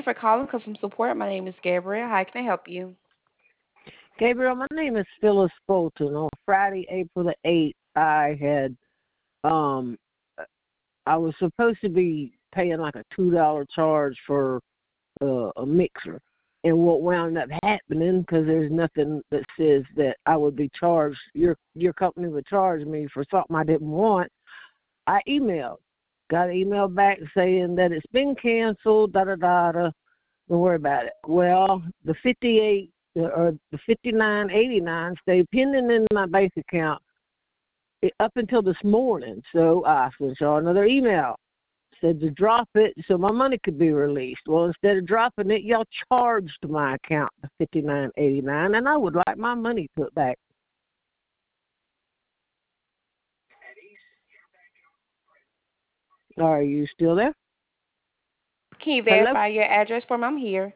for calling customer support. My name is Gabriel. How can I help you? Gabriel, my name is Phyllis Fulton. On Friday, April the 8th, um I was supposed to be paying like a $2 charge for a mixer. And what wound up happening, because there's nothing that says that I would be charged, your company would charge me for something I didn't want, I emailed. Got an email back saying that it's been canceled, da-da-da-da. Don't worry about it. Well, the 58 or the 59.89 stayed pending in my bank account up until this morning. So I sent y'all another email. Said to drop it so my money could be released. Well, instead of dropping it, y'all charged my account the $59.89, and I would like my money put back. Are you still there? Can you Hello? verify your address for me? I'm here.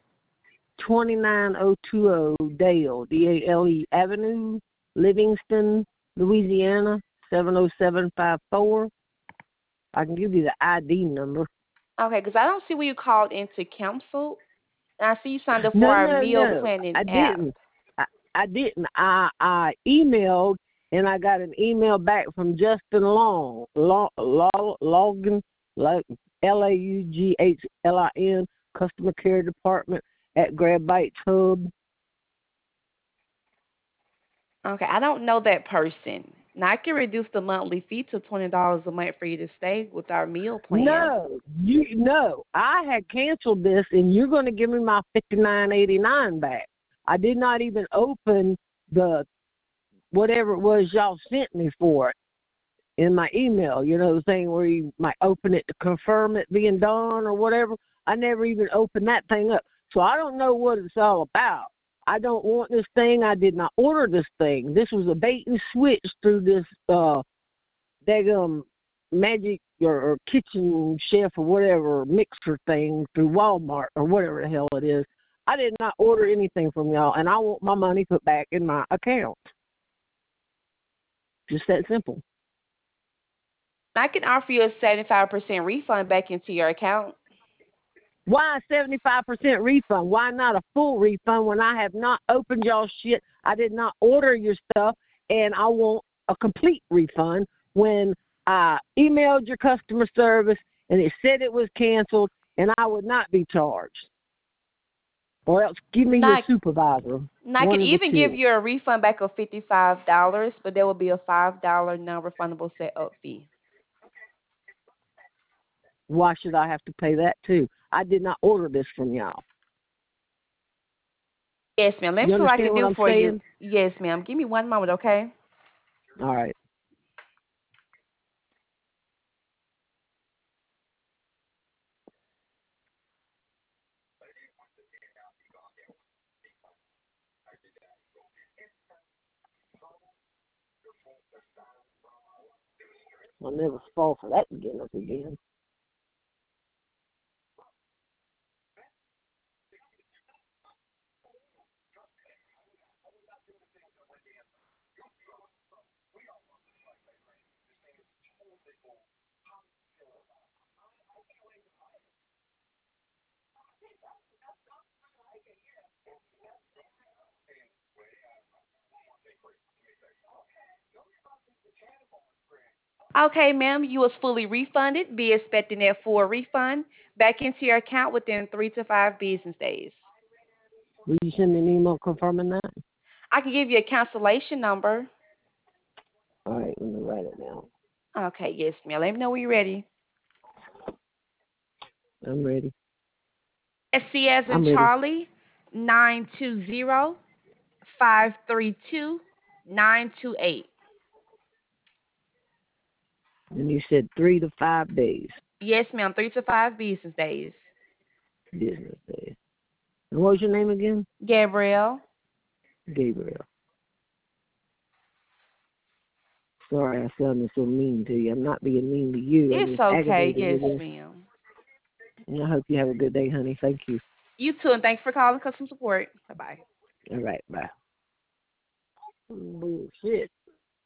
29020 Dale, Dale Avenue, Livingston, Louisiana, 70754. I can give you the ID number. Okay, because I don't see where you called in to cancel. And I see you signed up for our meal No. planning I app. didn't. I didn't. I emailed, and I got an email back from Justin Logan, like LAUGHLIN, Customer Care Department at Grab Bites Hub. Okay, I don't know that person. Now I can reduce the monthly fee to $20 a month for you to stay with our meal plan. No. I had canceled this, and you're going to give me my $59.89 back. I did not even open the whatever it was y'all sent me for it in my email. You know, the thing where you might open it to confirm it being done or whatever. I never even opened that thing up. So I don't know what it's all about. I don't want this thing. I did not order this thing. This was a bait and switch through this daggum magic or kitchen chef or whatever mixer thing through Walmart or whatever the hell it is. I did not order anything from y'all, and I want my money put back in my account. Just that simple. I can offer you a 75% refund back into your account. Why a 75% refund? Why not a full refund when I have not opened y'all shit? I did not order your stuff, and I want a complete refund when I emailed your customer service and it said it was canceled and I would not be charged. Or else give me your Now, supervisor. now I One can of the even give two. you a refund back of $55, but there will be a $5 non-refundable setup fee. Why should I have to pay that too? I did not order this from y'all. Yes, ma'am. Let me You see what I understand can what do I'm for you. saying? Yes, ma'am. Give me one moment, okay? All right. I'll never fall for that again up again. Okay, ma'am. You was fully refunded. Be expecting that full refund back into your account within 3 to 5 business days. Will you send me an email confirming that? I can give you a cancellation number. All right, let me write it down. Okay, yes, ma'am. Let me know when you're ready. I'm ready. SC as in I'm ready. Charlie, 920-532-928. And you said 3 to 5 days, Yes, ma'am. 3 to 5 business days. business days. And what was your name again? Gabrielle. Gabriel. Sorry I sounded so mean to you. I'm not being mean to you. I'm It's just okay. aggravated Yes, with this. ma'am. And I hope you have a good day, honey. Thank you. You too, and thanks for calling customer support. Bye bye. All right, bye. Bullshit.